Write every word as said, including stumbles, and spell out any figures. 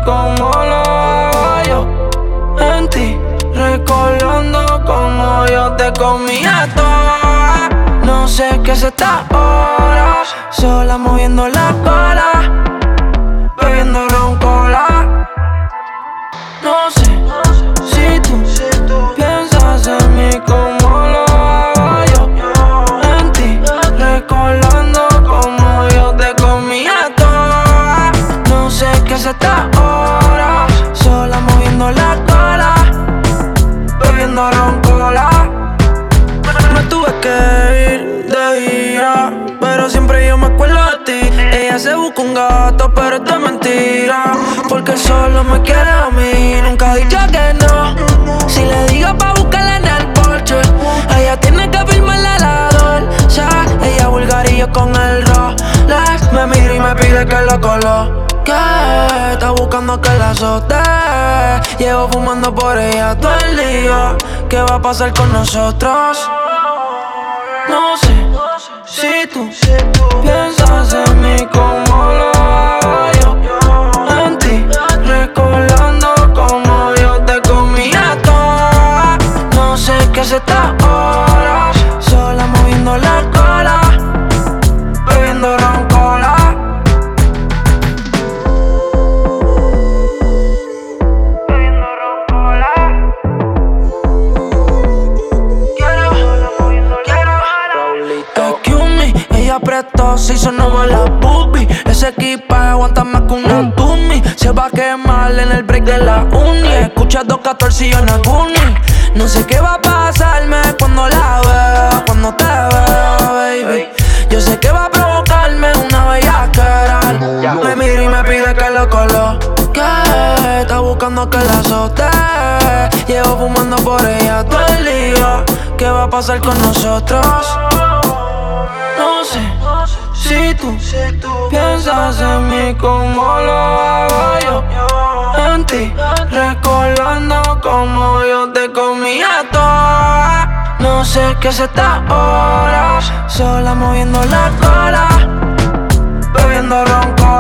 como lo hago yo en ti, recordando como yo te comía toda. No sé qué es esta hora, sola moviendo la cola, bebiendo ron cola. No sé si tú piensas en mí como lo hago yo en ti, recordando como yo te comía toda. No sé qué es esta hora, sola moviendo la cola, bebiendo ron cola. Me tuve que ir de gira, pero siempre yo me acuerdo de ti. Ella se busca un gato, pero es de mentira, porque solo me quiere a mí. Nunca ha dicho que no. Si le digo pa' buscarla en el porche, ella tiene que firmarle la dolce. Ella vulgar y yo con el Rolex. Me mira y me pide que lo coloque. Está buscando que la azote. Llevo fumando por ella todo el día. ¿Qué va a pasar con nosotros? No sé si tú piensas en mí como lo hago yo en ti, recordando como yo te comía toda. No sé qué es esta hora, sola moviendo la cola, bebiendo ron cola. Bebiendo ron cola. Quiero, quiero. Excuse me, ella apretó, se hizo nueva la boobie. Ese equipaje aguanta más que una Tumi. Se va a quemar en el break de la uni. Escucha dos catorce y yo en Aguni. No sé qué va a pasarme cuando la vea, cuando te vea, baby. Yo sé que va a provocarme una bellaquera. Me mira y me pide que lo coloque. Está buscando que la azote. Llevo fumando por ella todo el día. ¿Qué va a pasar con nosotros? No sé si tú piensas en mí como lo hago yo en ti, recordando como yo te comía toda. No sé qué es esta hora, sola moviendo la cola, bebiendo ron cola.